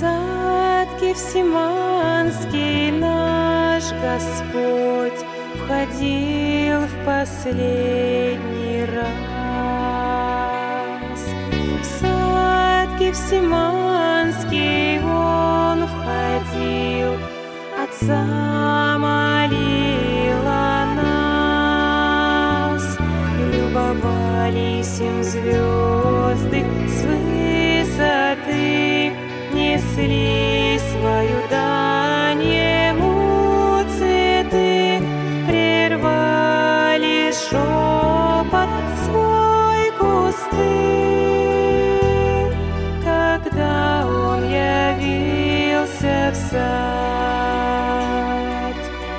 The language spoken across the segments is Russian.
сад Гефсиманский наш Господь входил в последний раз. В сад Гефсиманский Он входил, Отца молил о нас. Любовались им звезды с высоты, несли свою дань Ему цветы, прервали шепот свой кусты, когда Он явился в сад.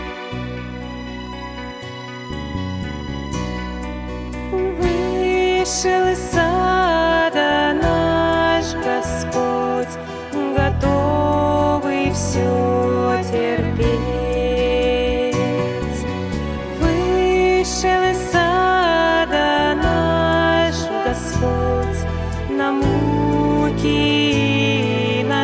Вышел из сада наш Господь, готовый все терпеть. Вышел из сада наш Господь на муки и на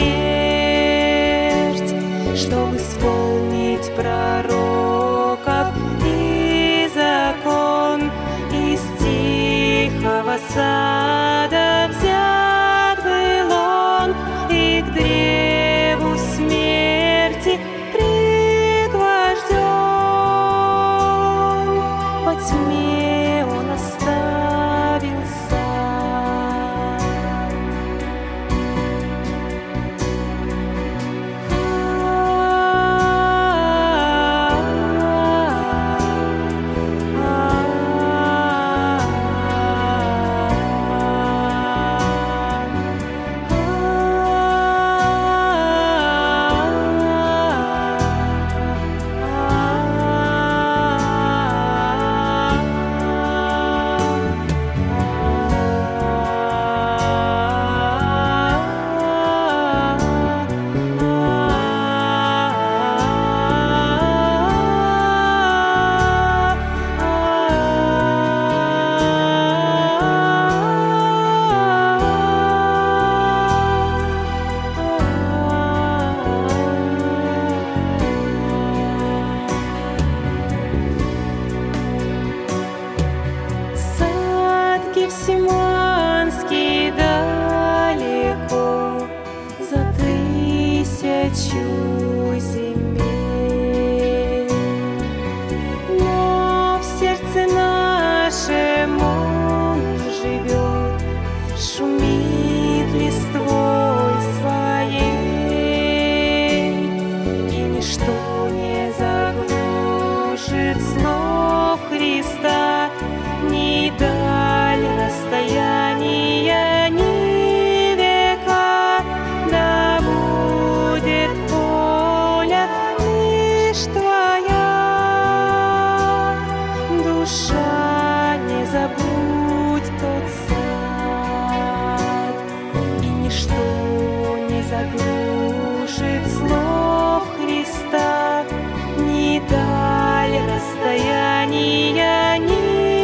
смерть, чтобы исполнить пророков и закон. Из тихого сада взят был Он, и к древу смерти пригвожден. По тьме Он оставил сад. Гефсиманский далеко за 1000 земель, но в сердце нашем Он живет, шумит листвой своей, и ничто не заглушит слов Христа, ни даль расстояния, ни века. Да будет воля лишь Твоя. Душа, не забудь тот сад, и ничто не заглушит слов Христа, ни даль расстояния, ни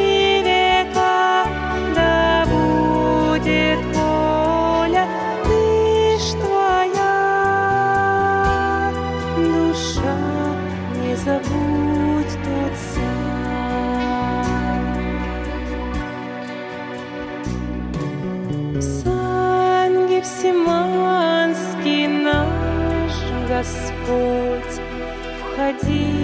забудь тот сад. В сад Гефсиманский наш Господь входил.